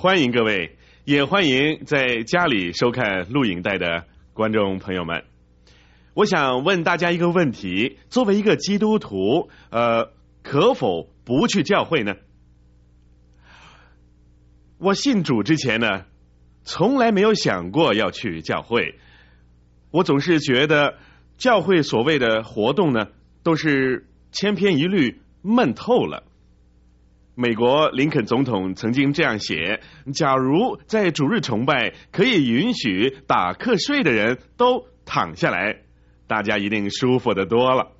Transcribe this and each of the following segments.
欢迎各位，也欢迎在家里收看录影带的观众朋友们。我想问大家一个问题：作为一个基督徒，可否不去教会呢？我信主之前呢，从来没有想过要去教会。我总是觉得教会所谓的活动呢，都是千篇一律，闷透了。美国林肯总统曾经这样写：假如在主日崇拜可以允许打瞌睡的人都躺下来，大家一定舒服得多了。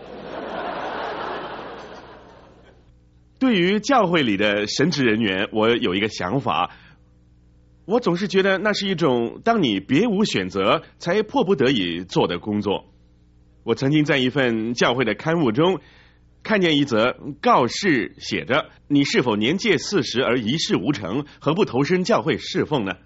对于教会里的神职人员，我有一个想法，我总是觉得那是一种当你别无选择才迫不得已做的工作。我曾经在一份教会的刊物中看见一则告示，写着：你是否年届40而一事无成，何不投身教会侍奉呢？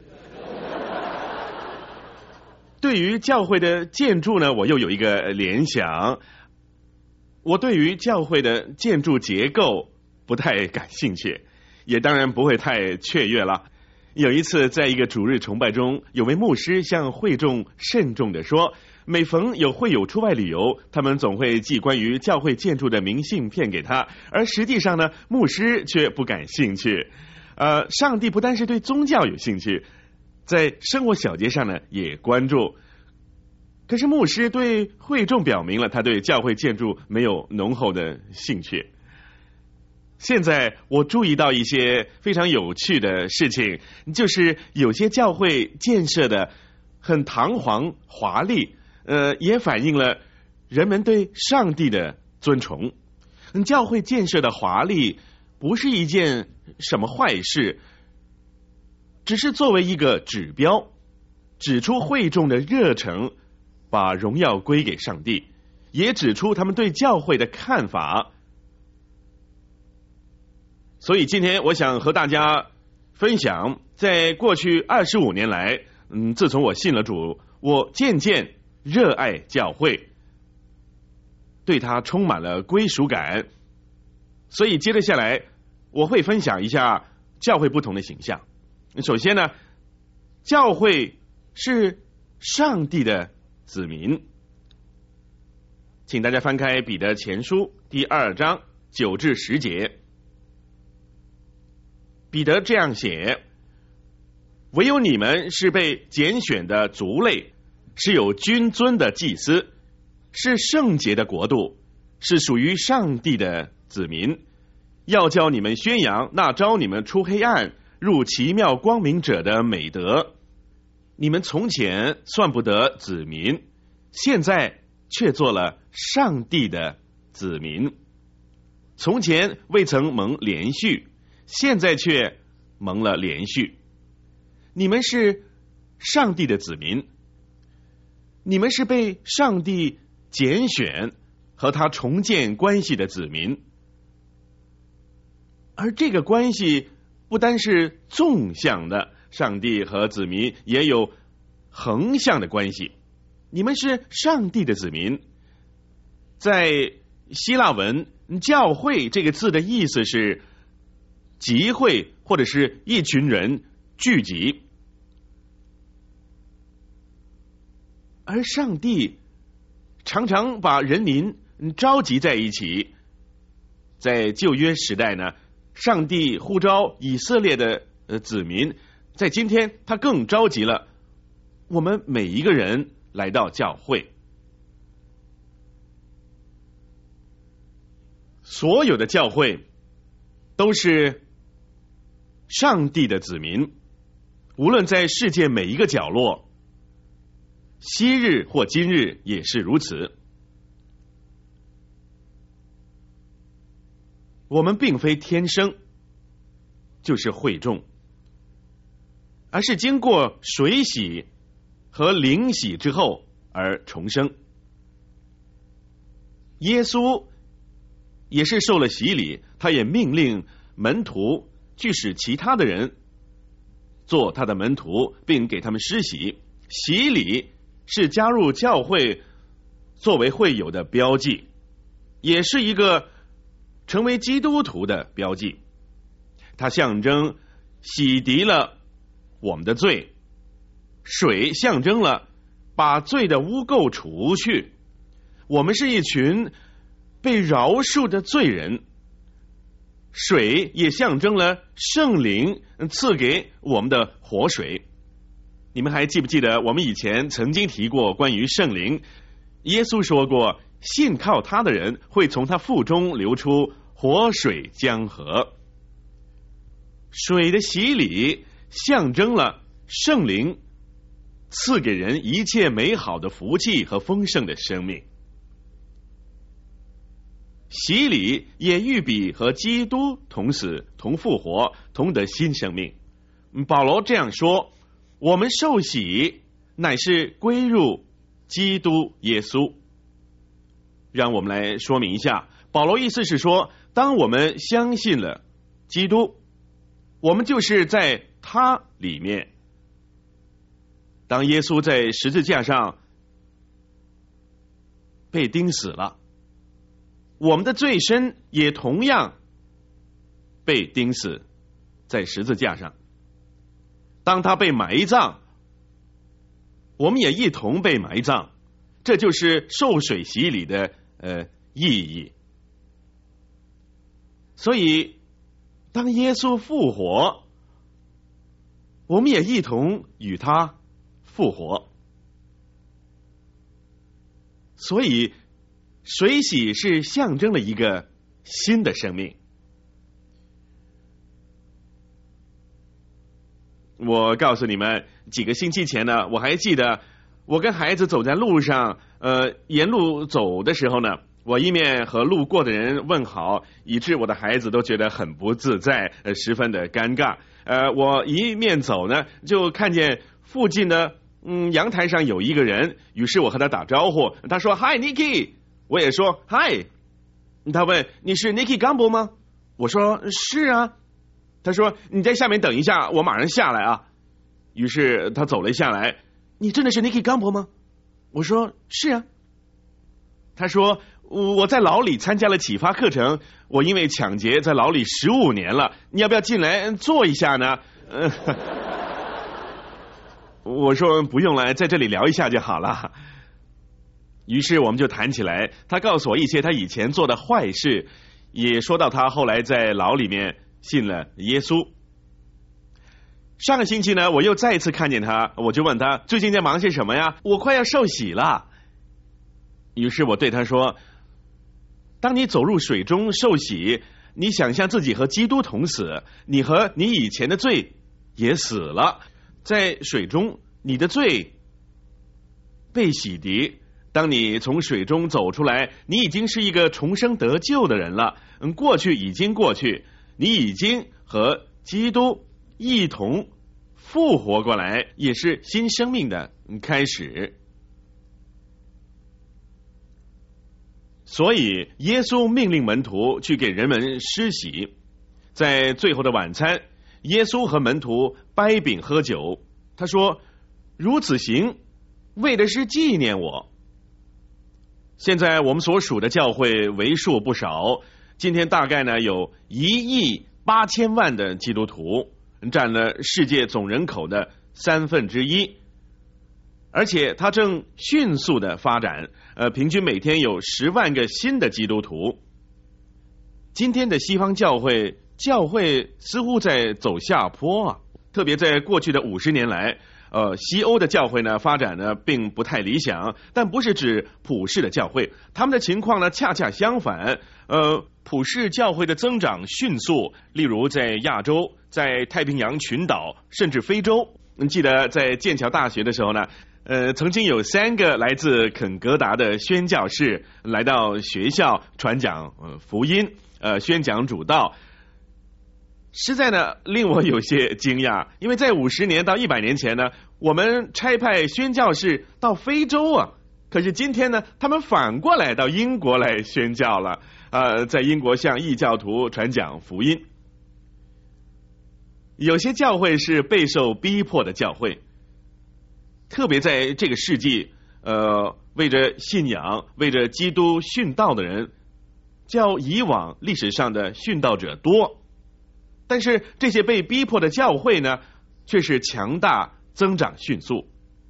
对于教会的建筑呢，我又有一个联想。我对于教会的建筑结构不太感兴趣，也当然不会太雀跃了。有一次在一个主日崇拜中，有位牧师向会众慎重地说，每逢有会友出外旅游，他们总会寄关于教会建筑的明信片给他，而实际上呢，牧师却不感兴趣。上帝不单是对宗教有兴趣，在生活小节上呢也关注。可是牧师对会众表明了他对教会建筑没有浓厚的兴趣。现在我注意到一些非常有趣的事情，就是有些教会建设的很堂皇华丽，也反映了人们对上帝的尊崇。教会建设的华丽不是一件什么坏事，只是作为一个指标，指出会众的热诚，把荣耀归给上帝，也指出他们对教会的看法。所以今天我想和大家分享，在过去25年来，自从我信了主，我渐渐热爱教会，对它充满了归属感。所以接着下来我会分享一下教会不同的形象。首先呢，教会是上帝的子民。请大家翻开彼得前书第2章9至10节。彼得这样写：唯有你们是被拣选的族类，是有君尊的祭司，是圣洁的国度，是属于上帝的子民，要叫你们宣扬那召你们出黑暗入奇妙光明者的美德。你们从前算不得子民，现在却做了上帝的子民。从前未曾蒙连续，现在却蒙了连续。你们是上帝的子民，你们是被上帝拣选和他重建关系的子民，而这个关系不单是纵向的，上帝和子民也有横向的关系。你们是上帝的子民。在希腊文，教会这个字的意思是集会或者是一群人聚集，而上帝常常把人民召集在一起。在旧约时代呢，上帝呼召以色列的子民，在今天他更召集了我们每一个人来到教会。所有的教会都是上帝的子民，无论在世界每一个角落，昔日或今日也是如此。我们并非天生就是会众，而是经过水洗和灵洗之后而重生。耶稣也是受了洗礼，他也命令门徒去使其他的人做他的门徒，并给他们施洗。洗礼是加入教会作为会友的标记，也是一个成为基督徒的标记。它象征洗涤了我们的罪，水象征了把罪的污垢除去。我们是一群被饶恕的罪人，水也象征了圣灵赐给我们的活水。你们还记不记得我们以前曾经提过关于圣灵？耶稣说过，信靠他的人会从他腹中流出活水江河。水的洗礼象征了圣灵赐给人一切美好的福气和丰盛的生命。洗礼也预比和基督同死、同复活、同得新生命。保罗这样说，我们受洗乃是归入基督耶稣。让我们来说明一下，保罗意思是说，当我们相信了基督，我们就是在他里面。当耶稣在十字架上被钉死了，我们的罪身也同样被钉死在十字架上。当他被埋葬，我们也一同被埋葬，这就是受水洗礼的意义。所以当耶稣复活，我们也一同与他复活。所以水洗是象征了一个新的生命。我告诉你们，几个星期前呢，我还记得我跟孩子走在路上，沿路走的时候呢，我一面和路过的人问好，以致我的孩子都觉得很不自在，十分的尴尬。我一面走呢，就看见附近的阳台上有一个人，于是我和他打招呼，他说 Hi Nicky， 我也说 Hi。 他问你是 Nicky Gamble 吗？我说是啊。他说你在下面等一下，我马上下来啊。于是他走了下来，你真的是 Nicky Gamble 吗？我说是啊。他说我在牢里参加了启发课程，我因为抢劫在牢里15年了，你要不要进来坐一下呢？我说不用了，在这里聊一下就好了。于是我们就谈起来，他告诉我一些他以前做的坏事，也说到他后来在牢里面信了耶稣。上个星期呢，我又再一次看见他，我就问他最近在忙些什么呀？我快要受洗了。于是我对他说，当你走入水中受洗，你想象自己和基督同死，你和你以前的罪也死了，在水中你的罪被洗涤。当你从水中走出来，你已经是一个重生得救的人了。过去已经过去，你已经和基督一同复活过来，也是新生命的开始。所以耶稣命令门徒去给人们施洗。在最后的晚餐，耶稣和门徒掰饼喝酒，他说如此行，为的是纪念我。现在我们所属的教会为数不少，今天大概呢有1.8亿的基督徒，占了世界总人口的1/3，而且它正迅速的发展，平均每天有10万个新的基督徒。今天的西方教会似乎在走下坡啊，特别在过去的50年来，西欧的教会呢发展呢并不太理想，但不是指普世的教会，他们的情况呢恰恰相反。普世教会的增长迅速，例如在亚洲、在太平洋群岛，甚至非洲。记得在剑桥大学的时候呢，曾经有3个来自肯格达的宣教士来到学校传讲福音，宣讲主道。实在呢令我有些惊讶，因为在50年到100年前呢，我们差派宣教士到非洲啊，可是今天呢，他们反过来到英国来宣教了，在英国向异教徒传讲福音。有些教会是备受逼迫的教会，特别在这个世纪，为着信仰、为着基督殉道的人，较以往历史上的殉道者多。 但是这些被逼迫的教会呢，却是强大增长迅速。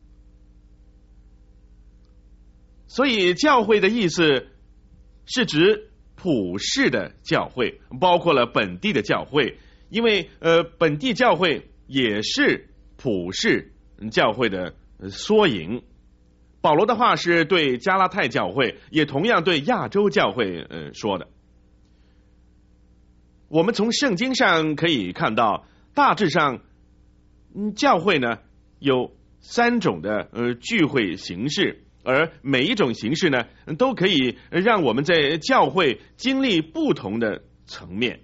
所以教会的意思是指普世的教会，包括了本地的教会，因为本地教会也是普世教会的缩影。保罗的话是对加拉太教会，也同样对亚洲教会说的。我们从圣经上可以看到，大致上教会呢有3种的聚会形式，而每一种形式呢都可以让我们在教会经历不同的层面。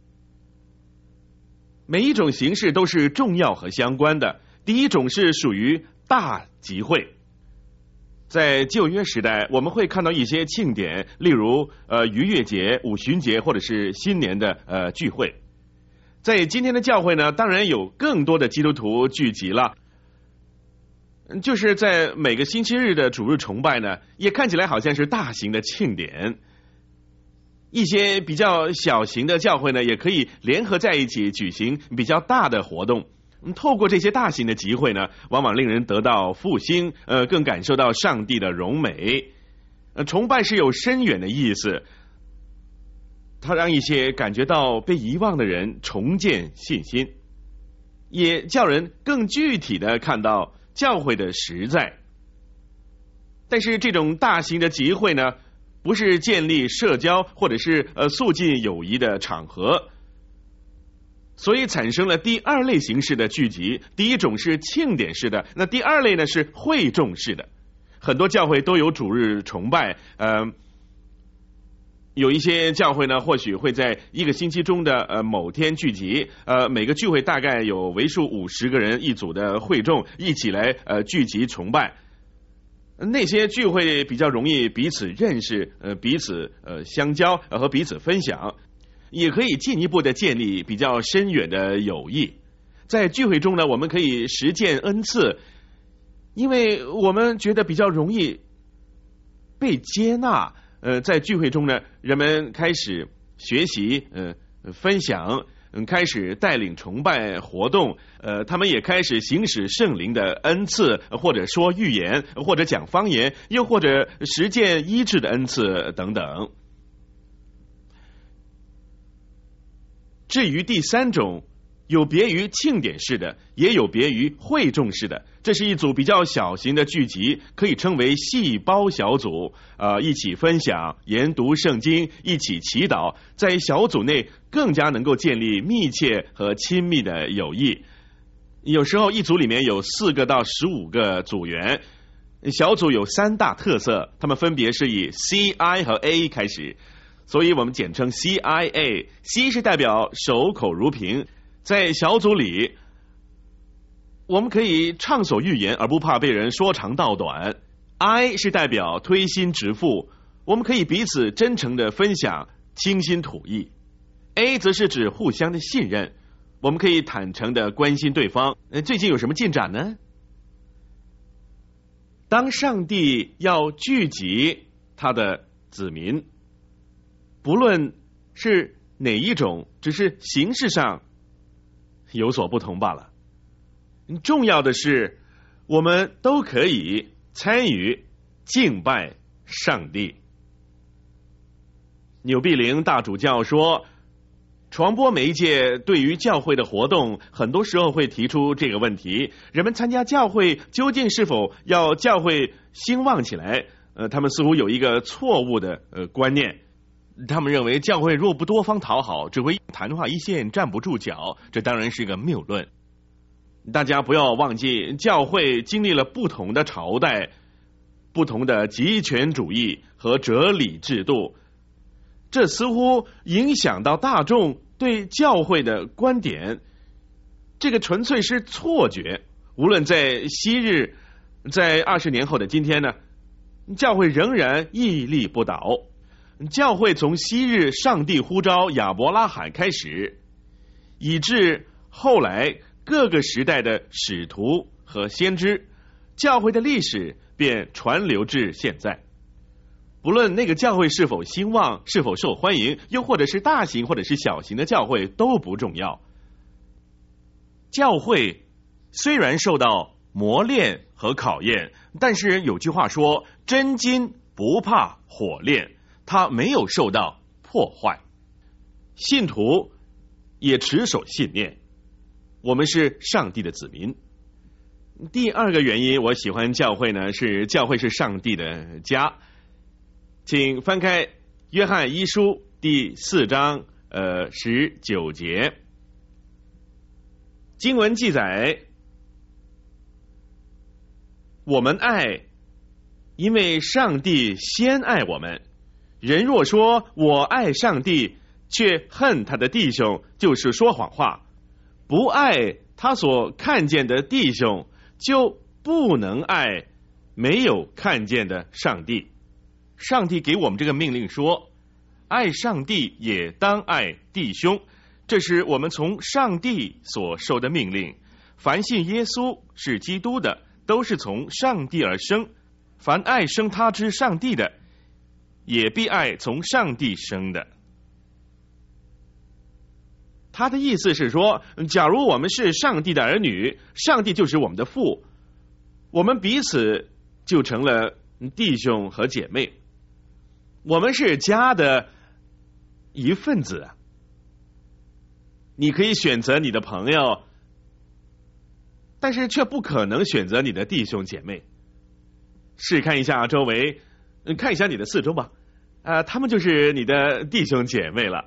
每一种形式都是重要和相关的。第一种是属于大集会。在旧约时代，我们会看到一些庆典，例如逾越节、五旬节或者是新年的聚会。在今天的教会呢，当然有更多的基督徒聚集了，就是在每个星期日的主日崇拜呢，也看起来好像是大型的庆典。一些比较小型的教会呢，也可以联合在一起举行比较大的活动。透过这些大型的集会呢，往往令人得到复兴，更感受到上帝的荣美。崇拜是有深远的意思，它让一些感觉到被遗忘的人重建信心，也叫人更具体的看到教会的实在。但是这种大型的集会呢，不是建立社交或者是促进友谊的场合，所以产生了第2类形式的聚集。第一种是庆典式的，那第2类呢是会众式的。很多教会都有主日崇拜，有一些教会呢或许会在一个星期中的某天聚集，每个聚会大概有为数50个人一组的会众一起来聚集崇拜。那些聚会比较容易彼此认识，彼此相交和彼此分享，也可以进一步的建立比较深远的友谊。在聚会中呢，我们可以实践恩赐，因为我们觉得比较容易被接纳。在聚会中呢，人们开始学习分享，开始带领崇拜活动，他们也开始行使圣灵的恩赐，或者说预言，或者讲方言，又或者实践医治的恩赐等等。至于第3种，有别于庆典式的，也有别于会众式的，这是一组比较小型的聚集，可以称为细胞小组，一起分享、研读圣经，一起祈祷，在小组内更加能够建立密切和亲密的友谊。有时候一组里面有4个到15个组员，小组有3大特色，他们分别是以 C、I 和 A 开始，所以我们简称 CIA。C 是代表守口如瓶，在小组里我们可以畅所欲言而不怕被人说长道短。 I 是代表推心置腹，我们可以彼此真诚的分享，倾心吐意。 A 则是指互相的信任，我们可以坦诚的关心对方，最近有什么进展呢？当上帝要聚集他的子民，不论是哪一种，只是形式上有所不同罢了。重要的是，我们都可以参与敬拜上帝。纽必灵大主教说，传播媒介对于教会的活动，很多时候会提出这个问题：人们参加教会究竟是否要教会兴旺起来？他们似乎有一个错误的观念。他们认为教会若不多方讨好，只会昙花一现，站不住脚，这当然是个谬论。大家不要忘记，教会经历了不同的朝代，不同的极权主义和哲理制度，这似乎影响到大众对教会的观点。这个纯粹是错觉。无论在昔日，在20年后的今天呢，教会仍然屹立不倒。教会从昔日上帝呼召亚伯拉罕开始，以致后来各个时代的使徒和先知，教会的历史便传流至现在。不论那个教会是否兴旺，是否受欢迎，又或者是大型或者是小型的教会都不重要。 教会虽然受到磨练和考验，但是有句话说，真金不怕火炼，它没有受到破坏。信徒也持守信念，我们是上帝的子民。第二个原因，我喜欢教会呢，是教会是上帝的家。请翻开约翰一书第4章19节，经文记载，我们爱，因为上帝先爱我们。人若说我爱上帝，却恨他的弟兄，就是说谎话。不爱他所看见的弟兄，就不能爱没有看见的上帝。上帝给我们这个命令说，爱上帝也当爱弟兄，这是我们从上帝所受的命令。凡信耶稣是基督的，都是从上帝而生。凡爱生他之上帝的，也必爱从上帝生的。他的意思是说，假如我们是上帝的儿女，上帝就是我们的父，我们彼此就成了弟兄和姐妹，我们是家的一份子。你可以选择你的朋友，但是却不可能选择你的弟兄姐妹。试看一下周围，看一下你的四周吧，他们就是你的弟兄姐妹了，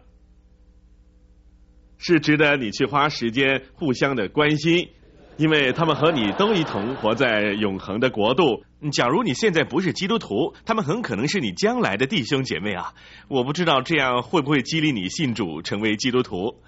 是值得你去花时间互相的关心，因为他们和你都一同活在永恒的国度。假如你现在不是基督徒，他们很可能是你将来的弟兄姐妹啊！我不知道这样会不会激励你信主成为基督徒。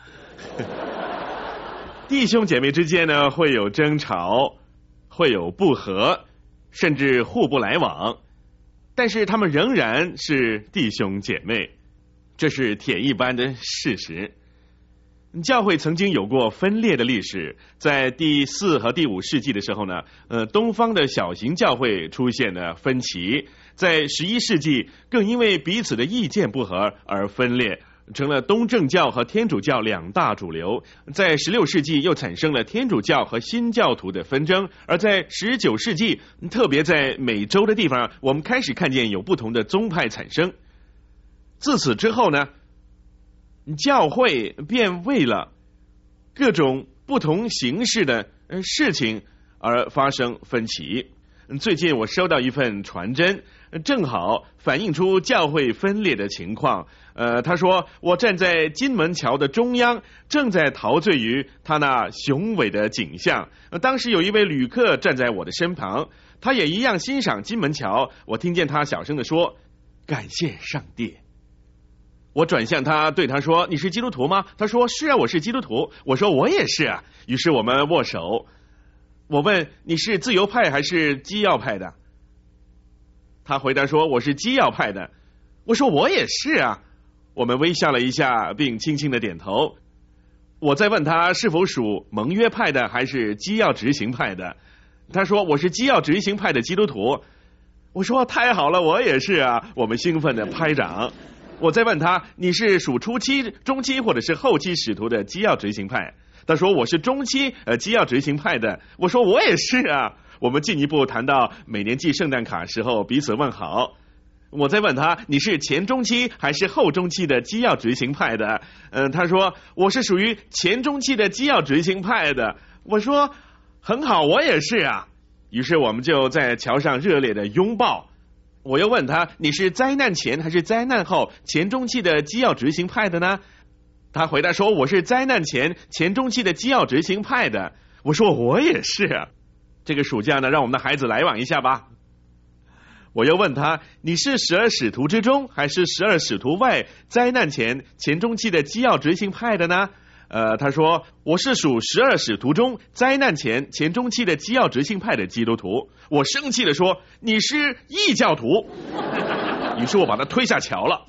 弟兄姐妹之间呢，会有争吵，会有不和，甚至互不来往，但是他们仍然是弟兄姐妹，这是铁一般的事实。教会曾经有过分裂的历史，在第4和第5世纪的时候呢，东方的小型教会出现了分歧，在11世纪更因为彼此的意见不合而分裂，成了东正教和天主教两大主流。在16世纪又产生了天主教和新教徒的纷争，而在19世纪，特别在美洲的地方，我们开始看见有不同的宗派产生。自此之后呢，教会便为了各种不同形式的事情而发生分歧。最近我收到一份传真，正好反映出教会分裂的情况。他说，我站在金门桥的中央，正在陶醉于他那雄伟的景象。当时有一位旅客站在我的身旁，他也一样欣赏金门桥。我听见他小声地说，感谢上帝。我转向他，对他说，你是基督徒吗？他说，是啊，我是基督徒。我说，我也是啊。于是我们握手。我问，你是自由派还是基要派的？他回答说，我是基要派的。我说，我也是啊。我们微笑了一下，并轻轻的点头。我再问他是否属盟约派的还是基要执行派的。他说，我是基要执行派的基督徒。我说，太好了，我也是啊。我们兴奋的拍掌。我再问他，你是属初期、中期或者是后期使徒的基要执行派？他说，我是中期基要执行派的。我说，我也是啊。我们进一步谈到每年寄圣诞卡时候彼此问好。我再问他，你是前中期还是后中期的基要执行派的？他说，我是属于前中期的基要执行派的。我说，很好，我也是啊。于是我们就在桥上热烈的拥抱。我又问他，你是灾难前还是灾难后前中期的基要执行派的呢？他回答说，我是灾难前前中期的基要执行派的。我说，我也是啊。这个暑假呢，让我们的孩子来往一下吧。我又问他，你是12使徒之中还是12使徒外灾难前前中期的基要执行派的呢？他说，我是属12使徒中灾难前前中期的基要执行派的基督徒。我生气地说，你是异教徒。于是我把他推下桥了。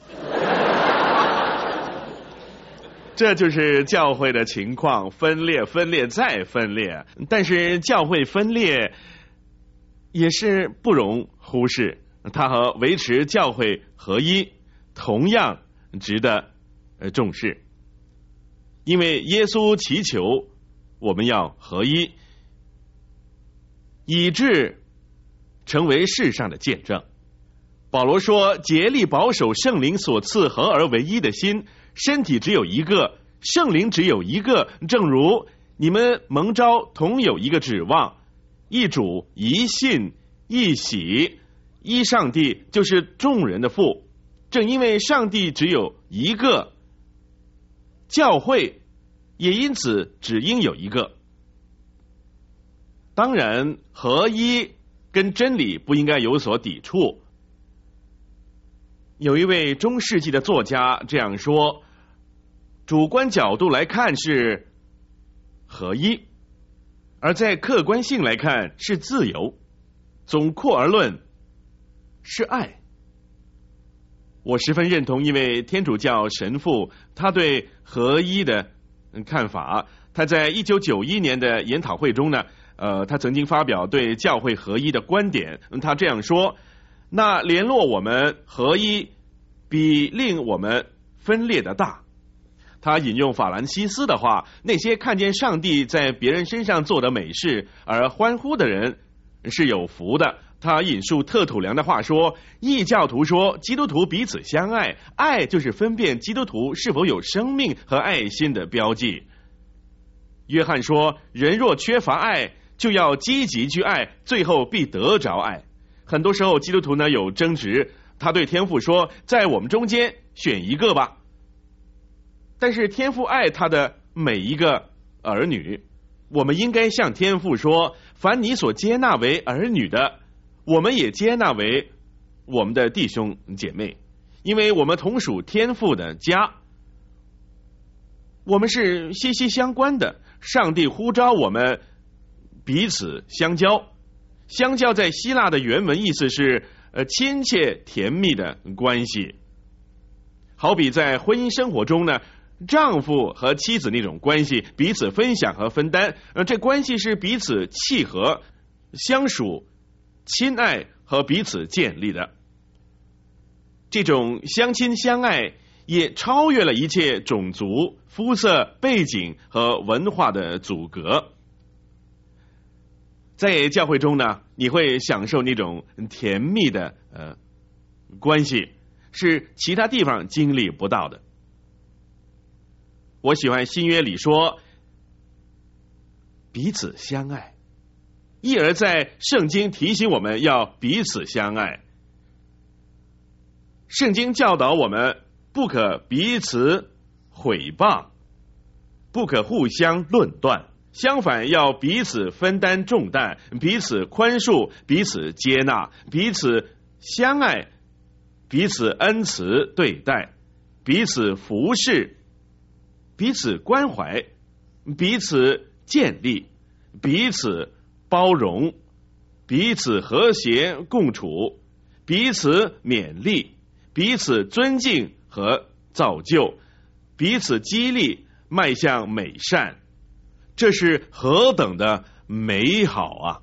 这就是教会的情况，分裂分裂再分裂。但是教会分裂也是不容忽视，它和维持教会合一同样值得重视。因为耶稣祈求我们要合一，以致成为世上的见证。保罗说，竭力保守圣灵所赐合而为一的心，身体只有一个，圣灵只有一个，正如你们蒙召同有一个指望，一主，一信，一喜，一上帝，就是众人的父。正因为上帝只有一个，教会也因此只应有一个。当然，合一跟真理不应该有所抵触。有一位中世纪的作家这样说，主观角度来看是合一，而在客观性来看是自由，总括而论是爱。我十分认同一位天主教神父他对合一的看法。他在1991年的研讨会中呢，他曾经发表对教会合一的观点。他这样说，那联络我们合一比令我们分裂的大。他引用法兰西斯的话，那些看见上帝在别人身上做的美事而欢呼的人是有福的。他引述特土良的话说，异教徒说基督徒彼此相爱，爱就是分辨基督徒是否有生命和爱心的标记。约翰说，人若缺乏爱，就要积极去爱，最后必得着爱。很多时候基督徒呢有争执，他对天父说，在我们中间选一个吧。但是天父爱他的每一个儿女，我们应该向天父说，凡你所接纳为儿女的，我们也接纳为我们的弟兄姐妹，因为我们同属天父的家，我们是息息相关的。上帝呼召我们彼此相交。相交在希腊的原文意思是亲切甜蜜的关系。好比在婚姻生活中呢，丈夫和妻子那种关系，彼此分享和分担，这关系是彼此契合、相属、亲爱和彼此建立的。这种相亲相爱也超越了一切种族、肤色、背景和文化的阻隔。在教会中呢，你会享受那种甜蜜的关系，是其他地方经历不到的。我喜欢新约里说彼此相爱，一而再圣经提醒我们要彼此相爱。圣经教导我们不可彼此毁谤，不可互相论断，相反要彼此分担重担，彼此宽恕，彼此接纳，彼此相爱，彼此恩慈对待，彼此服侍，彼此关怀，彼此建立，彼此包容，彼此和谐共处，彼此勉励，彼此尊敬和造就，彼此激励，迈向美善。这是何等的美好啊！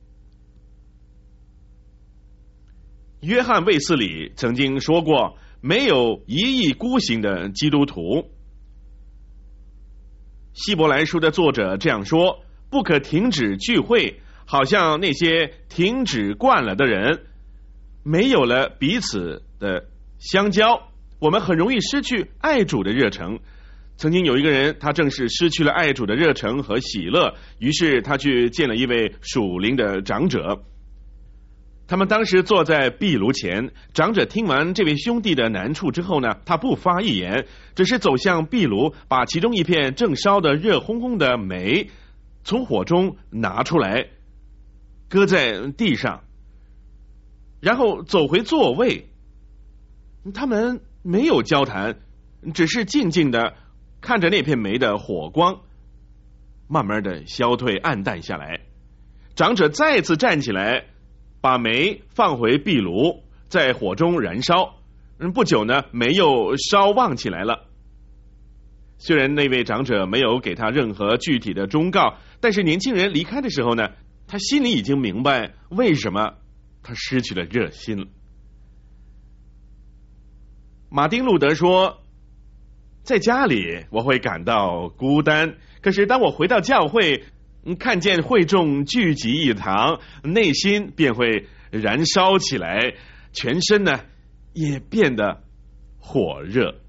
约翰卫斯理曾经说过，没有一意孤行的基督徒。希伯来书的作者这样说，不可停止聚会，好像那些停止惯了的人，没有了彼此的相交，我们很容易失去爱主的热诚。曾经有一个人，他正是失去了爱主的热诚和喜乐，于是他去见了一位属灵的长者。他们当时坐在壁炉前，长者听完这位兄弟的难处之后呢，他不发一言，只是走向壁炉，把其中一片正烧的热烘烘的煤从火中拿出来，搁在地上，然后走回座位。他们没有交谈，只是静静的看着那片煤的火光慢慢的消退暗淡下来。长者再次站起来，把煤放回壁炉，在火中燃烧。不久呢，煤又烧旺起来了。虽然那位长者没有给他任何具体的忠告，但是年轻人离开的时候呢，他心里已经明白为什么他失去了热心了。马丁路德说， 在家里我会感到孤单，可是当我回到教会，看见会众聚集一堂，内心便会燃烧起来，全身呢也变得火热。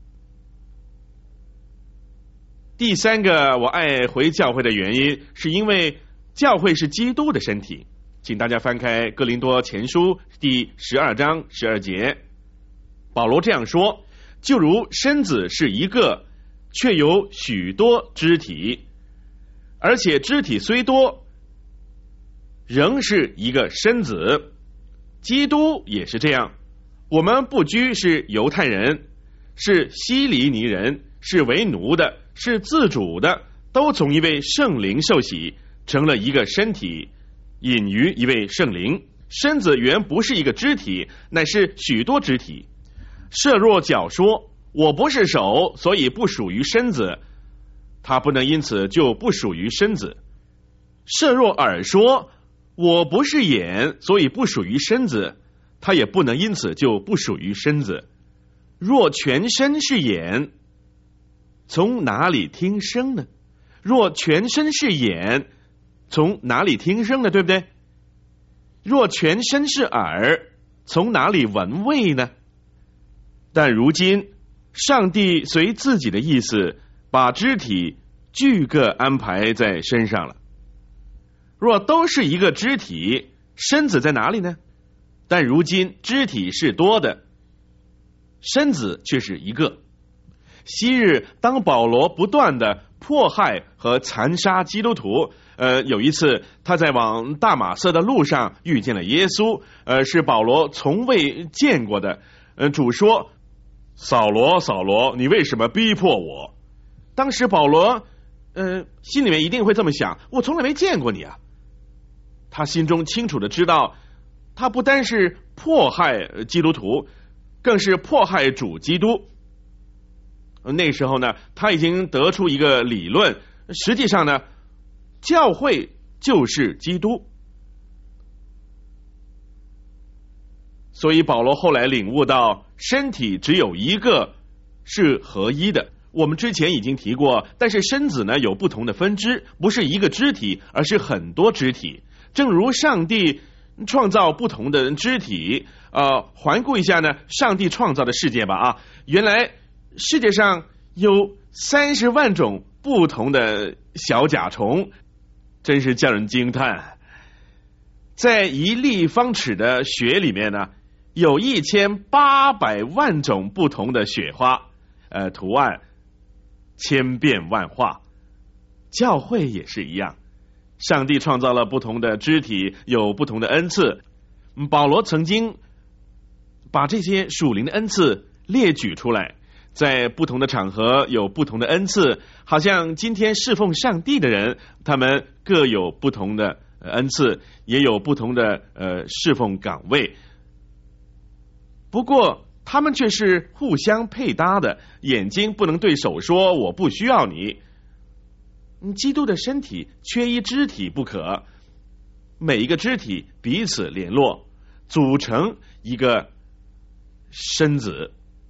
第三个我爱回教会的原因，是因为教会是基督的身体。请大家翻开哥林多前书第12章12节，保罗这样说：就如身子是一个，却有许多肢体，而且肢体虽多，仍是一个身子。基督也是这样，我们不拘是犹太人，是希利尼人，是为奴的，是自主的，都从一位圣灵受洗，成了一个身体，隐于一位圣灵。身子原不是一个肢体，乃是许多肢体。设若脚说我不是手，所以不属于身子，他不能因此就不属于身子。设若耳说我不是眼，所以不属于身子，他也不能因此就不属于身子。若全身是眼，从哪里听声呢？若全身是眼，从哪里听声呢？对不对？若全身是耳，从哪里闻味呢？但如今上帝随自己的意思，把肢体俱各安排在身上了。若都是一个肢体，身子在哪里呢？但如今肢体是多的，身子却是一个。昔日当保罗不断的迫害和残杀基督徒，有一次他在往大马色的路上遇见了耶稣，是保罗从未见过的。主说：扫罗，扫罗，你为什么逼迫我？当时保罗心里面一定会这么想，我从来没见过你啊。他心中清楚的知道，他不单是迫害基督徒，更是迫害主基督。那时候呢，他已经得出一个理论，实际上呢，教会就是基督。所以保罗后来领悟到，身体只有一个，是合一的。我们之前已经提过，但是身子呢有不同的分支，不是一个肢体，而是很多肢体。正如上帝创造不同的肢体，环顾一下呢，上帝创造的世界吧原来世界上有30万种不同的小甲虫，真是叫人惊叹。在1立方尺的雪里面呢，有1800万种不同的雪花，图案千变万化。教会也是一样，上帝创造了不同的肢体，有不同的恩赐。保罗曾经把这些属灵的恩赐列举出来，在不同的场合有不同的恩赐，好像今天侍奉上帝的人，他们各有不同的恩赐，也有不同的侍奉岗位。不过他们却是互相配搭的，眼睛不能对手说我不需要你。基督的身体缺一肢体不可，每一个肢体彼此联络，组成一个身子。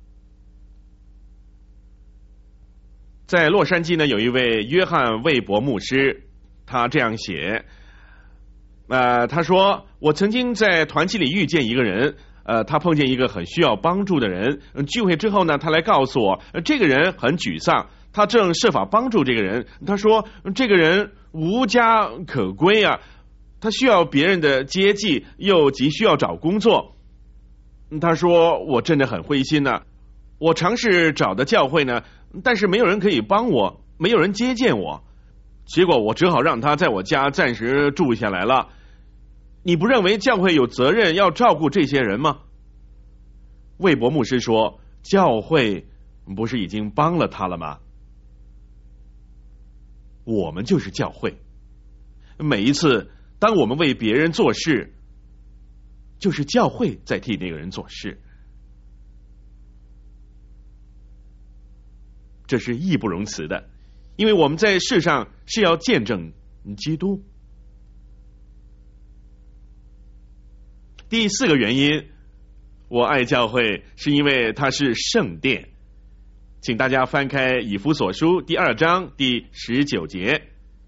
在洛杉矶呢，有一位约翰魏博牧师，他这样写，他说：我曾经在团契里遇见一个人，他碰见一个很需要帮助的人，聚会之后呢，他来告诉我，这个人很沮丧，他正设法帮助这个人。他说这个人无家可归啊，他需要别人的接济，又急需要找工作。他说我真的很灰心啊，我尝试找的教会呢，但是没有人可以帮我，没有人接见我，结果我只好让他在我家暂时住下来了。你不认为教会有责任要照顾这些人吗？魏博牧师说，教会不是已经帮了他了吗？我们就是教会，每一次当我们为别人做事，就是教会在替那个人做事，这是义不容辞的，因为我们在世上是要见证基督。第4个原因，我爱教会，是因为它是圣殿。 请大家翻开以弗所书第2章第19节。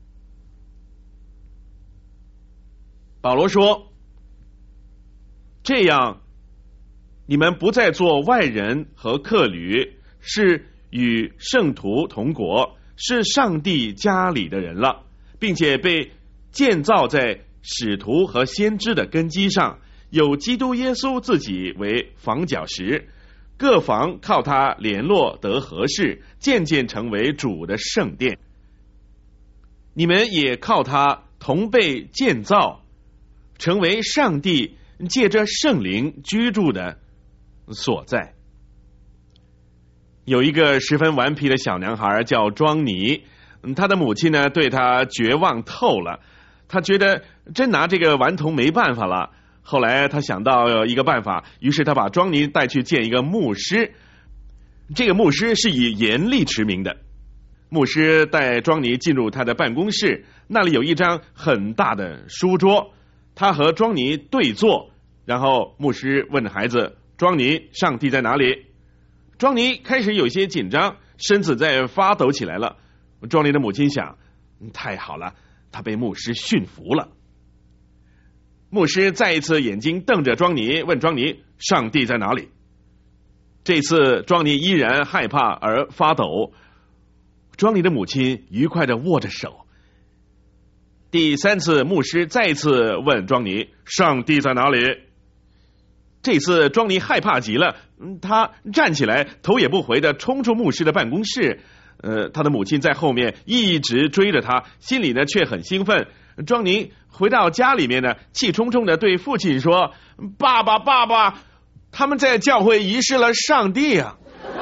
保罗说，这样你们不再做外人和客旅，是与圣徒同国，是上帝家里的人了，并且被建造在使徒和先知的根基上，有基督耶稣自己为房角石，各房靠他联络得合适，渐渐成为主的圣殿。你们也靠他同被建造，成为上帝借着圣灵居住的所在。有一个十分顽皮的小男孩叫庄尼，他的母亲呢对他绝望透了，他觉得真拿这个顽童没办法了。后来他想到一个办法，于是他把庄尼带去见一个牧师。这个牧师是以严厉驰名的。牧师带庄尼进入他的办公室，那里有一张很大的书桌，他和庄尼对坐，然后牧师问孩子，庄尼，上帝在哪里？庄尼开始有些紧张，身子在发抖起来了。庄尼的母亲想，太好了，他被牧师驯服了。牧师再一次眼睛瞪着庄尼，问庄尼，上帝在哪里？这次庄尼依然害怕而发抖。庄尼的母亲愉快地握着手。第3次牧师再次问庄尼，上帝在哪里？这次庄尼害怕极了，他站起来头也不回地冲出牧师的办公室。他的母亲在后面一直追着他，心里呢却很兴奋。庄尼回到家里面呢，气冲冲地对父亲说，爸爸爸爸，他们在教会遗失了上帝啊。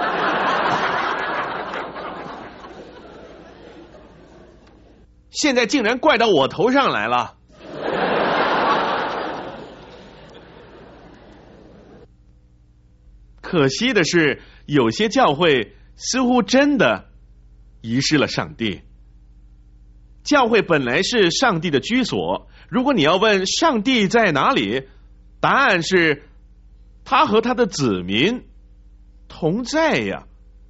现在竟然怪到我头上来了。可惜的是，有些教会似乎真的遗失了上帝。教会本来是上帝的居所，如果你要问上帝在哪里，答案是他和他的子民同在呀。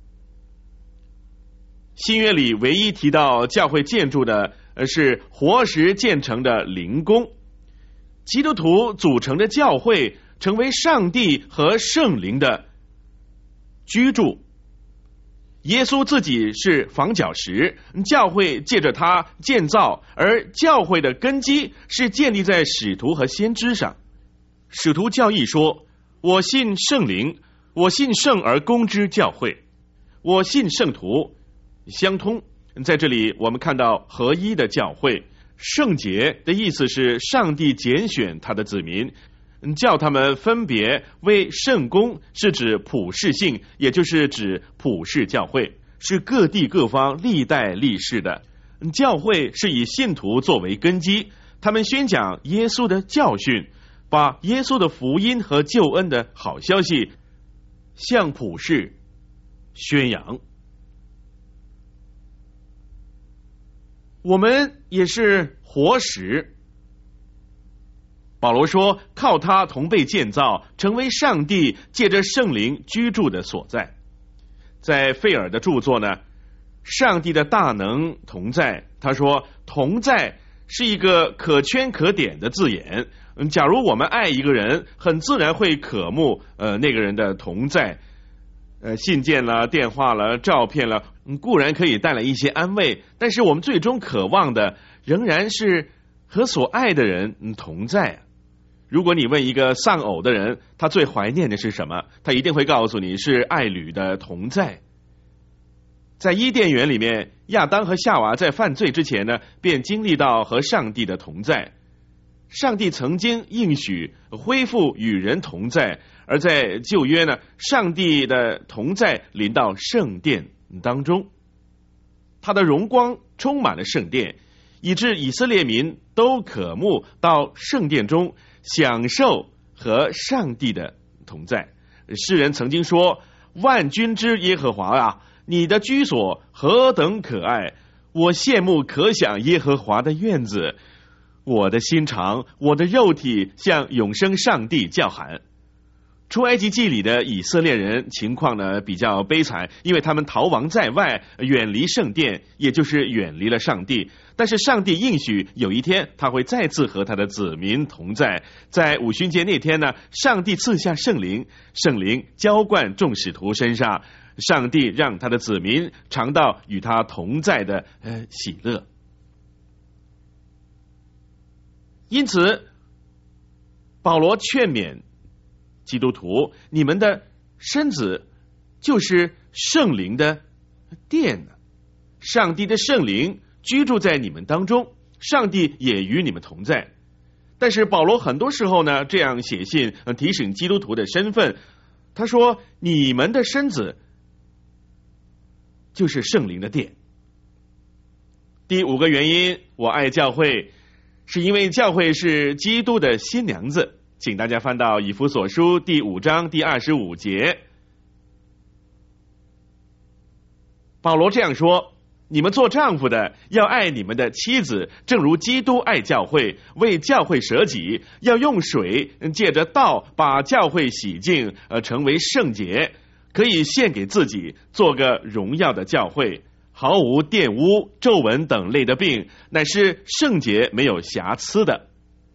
新约里唯一提到教会建筑的是活石建成的灵宫。基督徒组成的教会成为上帝和圣灵的居住。耶稣自己是房角石，教会借着他建造，而教会的根基是建立在使徒和先知上。使徒教义说，我信圣灵，我信圣而公之教会，我信圣徒，相通。在这里我们看到合一的教会。圣洁的意思是上帝拣选他的子民，叫他们分别为圣工，是指普世性，也就是指普世教会，是各地各方历代历世的。教会是以信徒作为根基，他们宣讲耶稣的教训，把耶稣的福音和救恩的好消息向普世宣扬。我们也是活石。保罗说，靠他同被建造，成为上帝借着圣灵居住的所在。在费尔的著作呢，上帝的大能同在，他说同在是一个可圈可点的字眼。假如我们爱一个人，很自然会渴慕那个人的同在。信件了、电话了、照片了，固然可以带来一些安慰，但是我们最终渴望的仍然是和所爱的人同在。如果你问一个丧偶的人，他最怀念的是什么？他一定会告诉你是爱侣的同在。在伊甸园里面，亚当和夏娃在犯罪之前呢，便经历到和上帝的同在。上帝曾经应许恢复与人同在，而在旧约呢，上帝的同在临到圣殿当中，他的荣光充满了圣殿，以致以色列民都渴慕到圣殿中享受和上帝的同在。诗人曾经说，万军之耶和华啊，你的居所何等可爱，我羡慕可想耶和华的院子，我的心肠，我的肉体向永生上帝叫喊。 出埃及记里的以色列人情况呢比较悲惨，因为他们逃亡在外，远离圣殿，也就是远离了上帝。但是上帝应许有一天他会再次和他的子民同在。在五旬节那天呢，上帝赐下圣灵，圣灵浇灌众使徒身上，上帝让他的子民尝到与他同在的喜乐。因此保罗劝勉基督徒，你们的身子就是圣灵的殿，上帝的圣灵居住在你们当中，上帝也与你们同在。但是保罗很多时候呢这样写信提醒基督徒的身份，他说你们的身子就是圣灵的殿。第五个原因，我爱教会，是因为教会是基督的新娘子。请大家翻到以弗所书第5章第25节，保罗这样说，你们做丈夫的要爱你们的妻子，正如基督爱教会，为教会舍己，要用水借着道把教会洗净，成为圣洁，可以献给自己，做个荣耀的教会，毫无玷污、皱纹等类的病，乃是圣洁没有瑕疵的。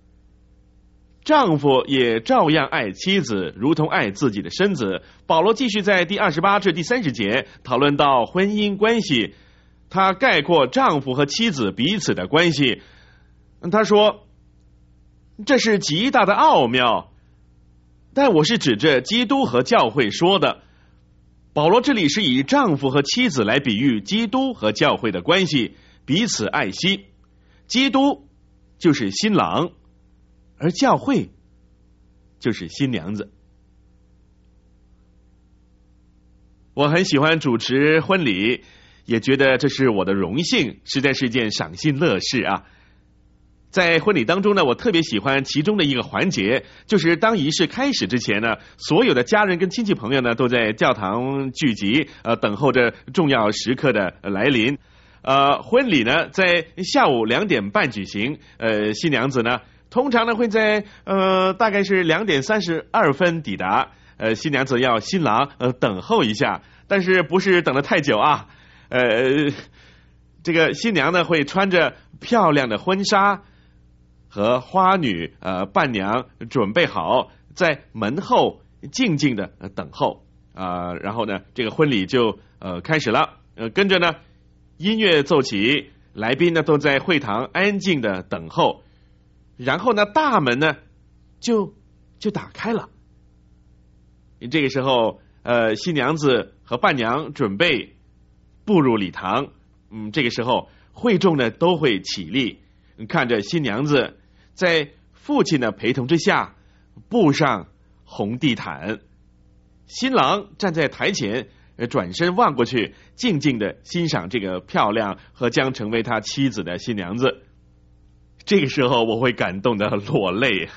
丈夫也照样爱妻子，如同爱自己的身子。保罗继续在第28至第30节讨论到婚姻关系，他概括丈夫和妻子彼此的关系。他说，这是极大的奥妙，但我是指着基督和教会说的。保罗这里是以丈夫和妻子来比喻基督和教会的关系，彼此爱惜。基督就是新郎，而教会就是新娘子。我很喜欢主持婚礼，也觉得这是我的荣幸，实在是件赏心乐事啊。在婚礼当中呢，我特别喜欢其中的一个环节，就是当仪式开始之前呢，所有的家人跟亲戚朋友呢都在教堂聚集，等候着重要时刻的来临。婚礼呢在下午2点半举行，新娘子呢通常呢会在大概是2点32分抵达，新娘子要新郎等候一下，但是不是等得太久啊。这个新娘呢会穿着漂亮的婚纱，和花女伴娘准备好，在门后静静的等候然后呢这个婚礼就开始了。跟着呢音乐奏起，来宾呢都在会堂安静的等候，然后呢大门呢就打开了。这个时候新娘子和伴娘准备步入礼堂，这个时候会众呢都会起立，看着新娘子在父亲的陪同之下步上红地毯，新郎站在台前，转身望过去，静静的欣赏这个漂亮和将成为他妻子的新娘子。这个时候我会感动的落泪。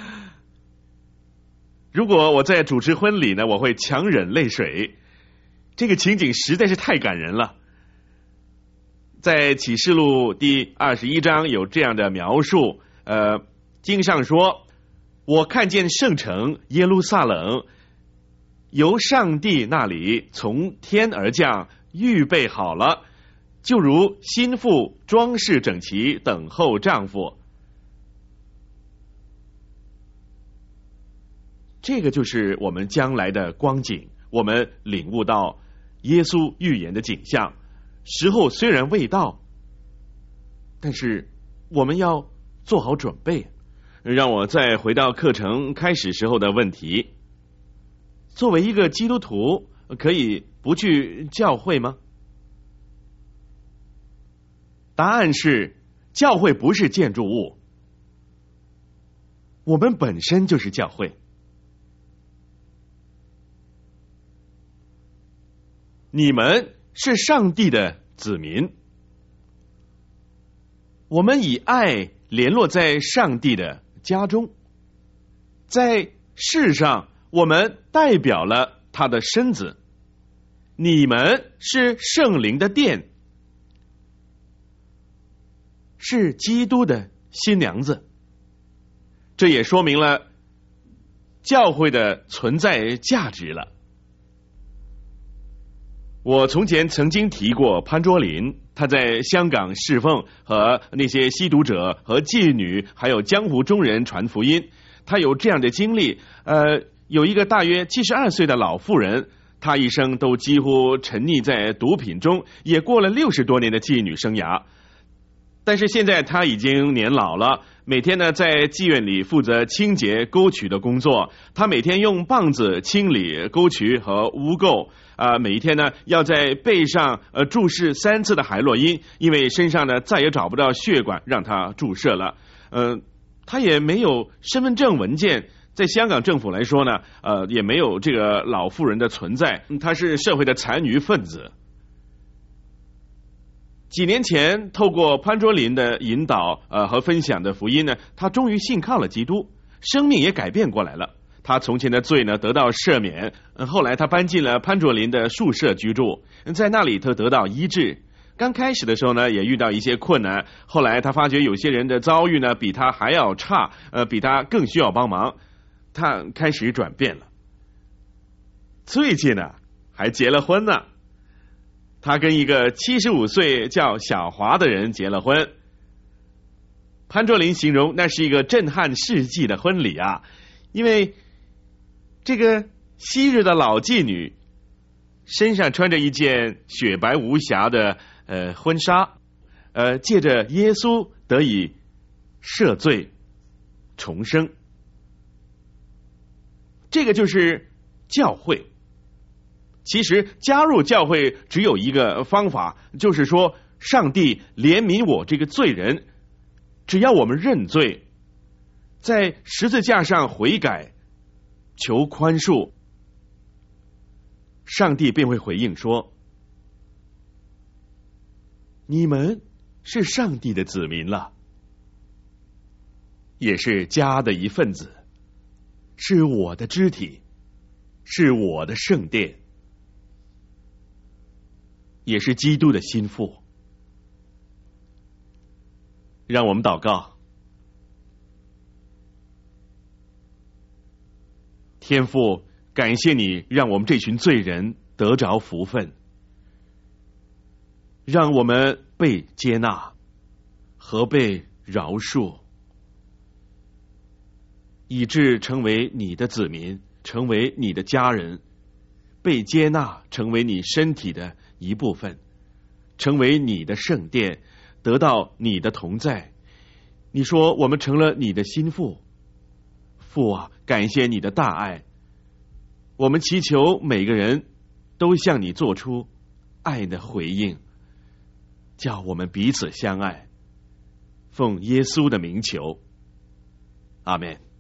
如果我在主持婚礼呢，我会强忍泪水，这个情景实在是太感人了。在启示录第21章有这样的描述，经上说，我看见圣城耶路撒冷由上帝那里从天而降，预备好了，就如新妇装饰整齐，等候丈夫。这个就是我们将来的光景，我们领悟到耶稣预言的景象。时候虽然未到，但是我们要做好准备。让我再回到课程开始时候的问题，作为一个基督徒，可以不去教会吗？答案是，教会不是建筑物，我们本身就是教会。你们是上帝的子民，我们以爱联络在上帝的家中，在世上我们代表了他的身子。你们是圣灵的殿，是基督的新娘子。这也说明了教会的存在价值了。我从前曾经提过潘卓林，他在香港侍奉，和那些吸毒者和妓女还有江湖中人传福音。他有这样的经历，有一个大约72岁的老妇人，她一生都几乎沉溺在毒品中，也过了60多年的妓女生涯。但是现在她已经年老了，每天呢在妓院里负责清洁沟渠的工作。她每天用棒子清理沟渠和污垢，每一天呢要在背上注射3次的海洛因，因为身上呢再也找不到血管让她注射了。她也没有身份证文件，在香港政府来说呢，也没有这个老妇人的存在，她是社会的残余分子。几年前，透过潘卓林的引导和分享的福音呢，他终于信靠了基督，生命也改变过来了。他从前的罪呢得到赦免，后来他搬进了潘卓林的宿舍居住，在那里他得到医治。刚开始的时候呢，也遇到一些困难，后来他发觉有些人的遭遇呢比他还要差，比他更需要帮忙，他开始转变了。最近呢，还结了婚呢。他跟一个75岁叫小华的人结了婚。潘卓林形容那是一个震撼世纪的婚礼啊，因为这个昔日的老妓女身上穿着一件雪白无瑕的婚纱，借着耶稣得以赦罪重生。这个就是教会。其实加入教会只有一个方法，就是说上帝怜悯我这个罪人，只要我们认罪，在十字架上悔改求宽恕，上帝便会回应说，你们是上帝的子民了，也是家的一份子，是我的肢体，是我的圣殿，也是基督的心腹。让我们祷告。天父，感谢你让我们这群罪人得着福分，让我们被接纳和被饶恕，以致成为你的子民，成为你的家人，被接纳成为你身体的一部分，成为你的圣殿，得到你的同在。你说我们成了你的心腹。父啊，感谢你的大爱，我们祈求每个人都向你做出爱的回应，叫我们彼此相爱。奉耶稣的名求，阿们。